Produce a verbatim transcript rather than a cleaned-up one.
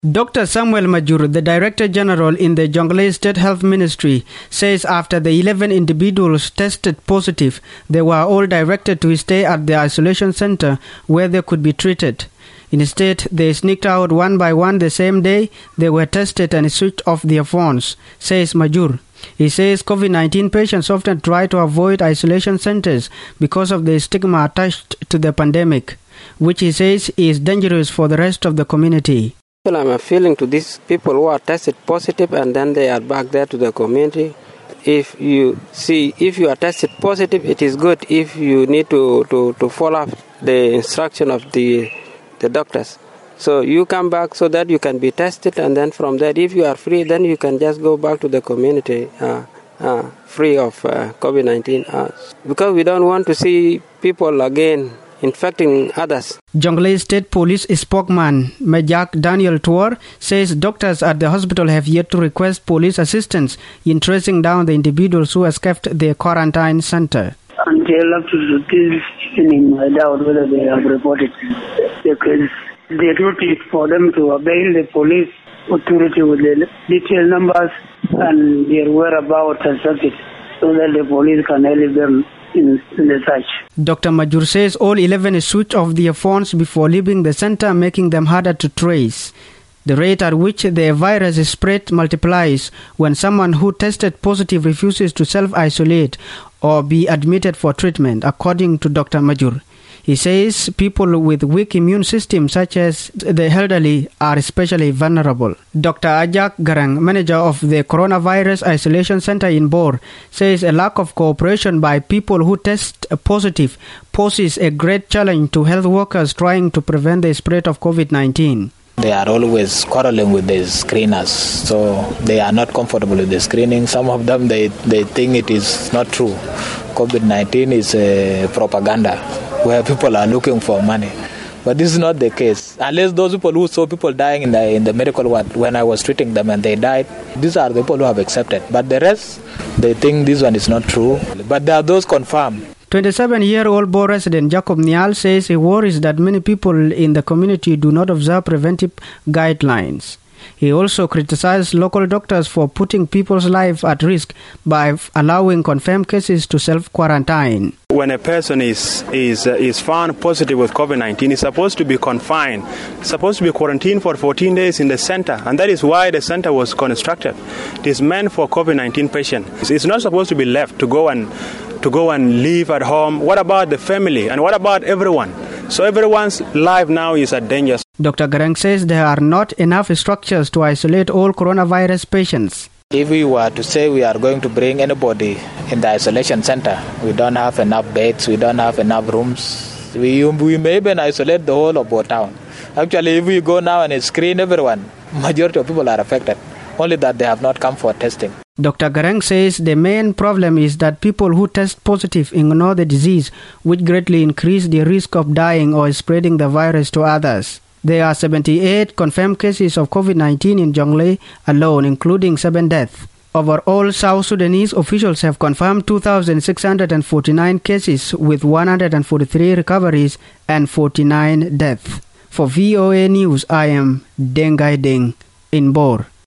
Doctor Samuel Majur, the Director General in the Jonglei State Health Ministry, says after the eleven individuals tested positive, they were all directed to stay at the isolation center where they could be treated. Instead, they sneaked out one by one the same day they were tested and switched off their phones, says Majur. He says COVID nineteen patients often try to avoid isolation centers because of the stigma attached to the pandemic, which he says is dangerous for the rest of the community. Well, I'm appealing to these people who are tested positive and then they are back there to the community. If you see, if you are tested positive, it is good if you need to, to, to follow up the instruction of the the doctors. So you come back so that you can be tested, and then from that, if you are free, then you can just go back to the community uh, uh, free of uh, COVID nineteen. Uh, because we don't want to see people again infecting others. Jonglei State Police spokesman Majak Daniel Tuor says doctors at the hospital have yet to request police assistance in tracing down the individuals who escaped the quarantine center. Until up to this evening, I doubt whether they have reported, because the duty is for them to avail the police authority with the detailed numbers and their whereabouts and subjects, so that the police can help them in, in the search. Doctor Majur says all eleven switched off their phones before leaving the center, making them harder to trace. The rate at which the virus is spread multiplies when someone who tested positive refuses to self-isolate or be admitted for treatment, according to Doctor Majur. He says people with weak immune systems, such as the elderly, are especially vulnerable. Doctor Ajak Garang, manager of the Coronavirus Isolation Center in Bor, says a lack of cooperation by people who test positive poses a great challenge to health workers trying to prevent the spread of COVID nineteen. They are always quarreling with the screeners, so they are not comfortable with the screening. Some of them, they, they think it is not true. COVID nineteen is a propaganda where people are looking for money. But this is not the case. Unless those people who saw people dying in the, in the medical ward when I was treating them and they died, these are the people who have accepted. But the rest, they think this one is not true. But there are those confirmed. twenty-seven-year-old Bor resident Jacob Nial says he worries that many people in the community do not observe preventive guidelines. He also criticized local doctors for putting people's lives at risk by allowing confirmed cases to self-quarantine. When a person is is uh, is found positive with COVID nineteen, he's supposed to be confined, supposed to be quarantined for fourteen days in the center, and that is why the center was constructed. It is meant for COVID nineteen patients. It's not supposed to be left to go and to go and live at home. What about the family, and what about everyone? So everyone's life now is at danger. Doctor Garang says there are not enough structures to isolate all coronavirus patients. If we were to say we are going to bring anybody in the isolation center, we don't have enough beds, we don't have enough rooms. We, we may even isolate the whole of our town. Actually, if we go now and screen everyone, majority of people are affected. Only that they have not come for testing. Doctor Garang says the main problem is that people who test positive ignore the disease, which greatly increase the risk of dying or spreading the virus to others. There are seventy-eight confirmed cases of COVID nineteen in Jonglei alone, including seven deaths. Overall, South Sudanese officials have confirmed two thousand six hundred forty-nine cases with one hundred forty-three recoveries and forty-nine deaths. For V O A News, I am Dengai Deng in Bor.